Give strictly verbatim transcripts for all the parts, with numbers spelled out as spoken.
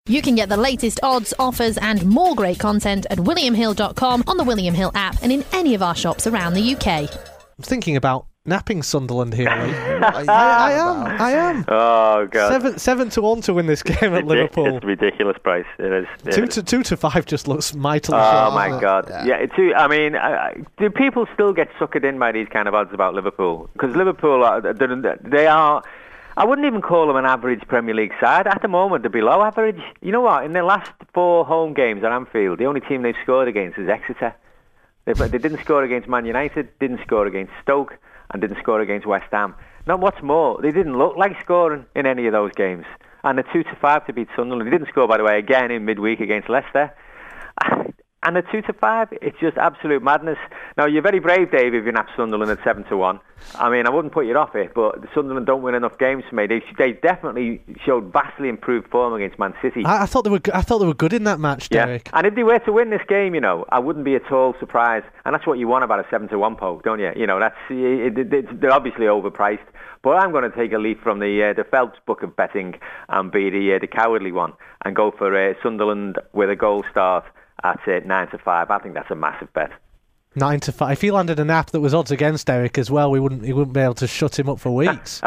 You can get the latest odds, offers and more great content at william hill dot com, on the William Hill app and in any of our shops around the U K. I'm thinking about napping Sunderland here, Lee. I, I am, I am. Oh, God. Seven, seven to one to win this game at Liverpool. It's a ridiculous price. It is. It two, is. To, two to five just looks mightily Oh, short. my God. Yeah, yeah two, I mean, uh, do people still get suckered in by these kind of odds about Liverpool? Because Liverpool, are, they are... I wouldn't even call them an average Premier League side. At the moment, they're below average. You know what? In their last four home games at Anfield, the only team they've scored against is Exeter. They, they didn't score against Man United, didn't score against Stoke, and didn't score against West Ham. Not what's more, they didn't look like scoring in any of those games. And the two to five to beat Sunderland. They didn't score, by the way, again in midweek against Leicester. And the two to five, it's just absolute madness. Now, you're very brave, Dave, if you nap Sunderland at seven to one. I mean, I wouldn't put you off it, but the Sunderland don't win enough games for me. They, they definitely showed vastly improved form against Man City. I, I thought they were. I thought they were good in that match, Derek. Yeah. And if they were to win this game, you know, I wouldn't be at all surprised. And that's what you want about a seven to one poke, don't you? You know, that's it, it, it, they're obviously overpriced. But I'm going to take a leaf from the uh, the Phelps book of betting and be the uh, the cowardly one and go for uh, Sunderland with a goal start at uh, nine to five. I think that's a massive bet. Nine to five. If he landed an app that was odds against Eric as well, we wouldn't. He wouldn't be able to shut him up for weeks.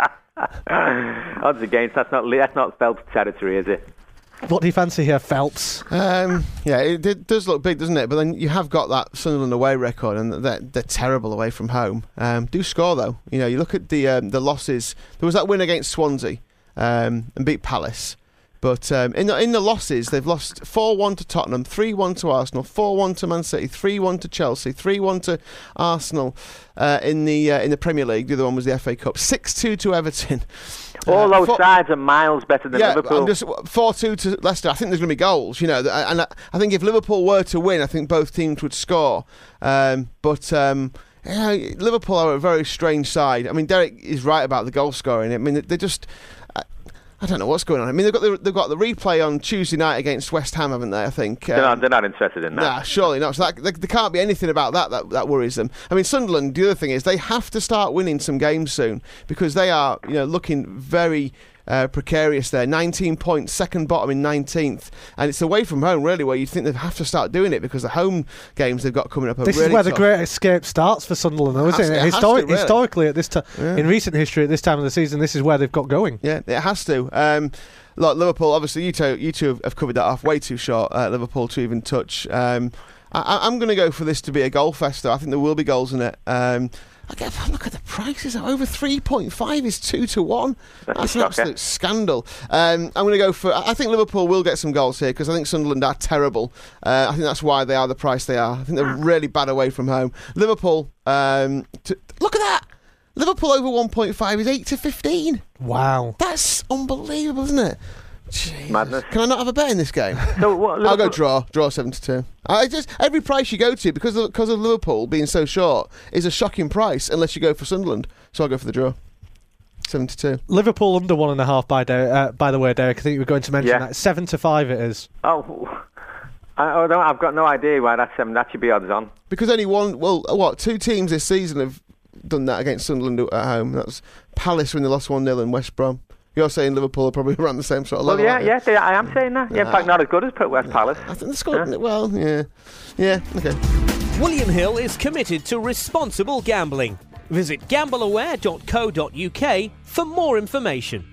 Odds against. That's not. That's not Phelps territory, is it? What do you fancy here, Phelps? Um, yeah, it, it does look big, doesn't it? But then you have got that Sunderland away record, and they're, they're terrible away from home. Um, do score though. You know, you look at the um, the losses. There was that win against Swansea um, and beat Palace. But um, in, the, in the losses, they've lost four one to Tottenham, three one to Arsenal, four one to Man City, three one to Chelsea, three one to Arsenal uh, in the uh, in the Premier League. The other one was the F A Cup. six two to Everton. All uh, those four, sides are miles better than yeah, Liverpool. I'm just four two to Leicester. I think there's going to be goals, you know. And I, I think if Liverpool were to win, I think both teams would score. Um, but... Um, Yeah, Liverpool are a very strange side. I mean, Derek is right about the goal scoring. I mean, they just... I, I don't know what's going on. I mean, they've got the, they've got the replay on Tuesday night against West Ham, haven't they, I think? They're, um, not, they're not interested in that. Nah, surely not. So that, there, there can't be anything about that, that that worries them. I mean, Sunderland, the other thing is they have to start winning some games soon because they are, you know, looking very... Uh, precarious there, nineteen points, second bottom in nineteenth, and it's away from home really where you think they have to start doing it because the home games they've got coming up are this really is where tough. the great escape starts for Sunderland, though, isn't it? it? it Historic, to, really. Historically, at this time, yeah. in recent history, at this time of the season, this is where they've got going. Yeah, it has to. Um, look, Liverpool, obviously, you two, you two have covered that off way too short. Uh, Liverpool to even touch. Um, I, I'm going to go for this to be a goal fest, though. I think there will be goals in it. Um, Okay, look at the prices. Over three point five is two to one. That's an absolute scandal. Um, I'm going to go for... I think Liverpool will get some goals here because I think Sunderland are terrible. Uh, I think that's why they are the price they are. I think they're really bad away from home. Liverpool... Um, to, look at that! Liverpool over one point five is eight to fifteen. Wow. That's unbelievable, isn't it? Jesus. Madness. Can I not have a bet in this game? So what, I'll go draw. Draw seven to two. I just every price you go to because of, because of Liverpool being so short is a shocking price unless you go for Sunderland. So I'll go for the draw. Seven to two. Liverpool under one and a half. By Der- uh, by the way, Derek, I think you were going to mention yeah. that seven to five. It is. Oh. I, I don't, I've got no idea why that's seven. That should be odds on. Because only one. Well, what two teams this season have done that against Sunderland at home. That was Palace when they lost one nil and West Brom. You're saying Liverpool are probably around the same sort of well, level. Well, yeah, yeah, they, I am saying that. Yeah, in fact, not as good as West Palace. I think they scored. Yeah. Well, yeah, yeah, okay. William Hill is committed to responsible gambling. Visit gamble aware dot co dot uk for more information.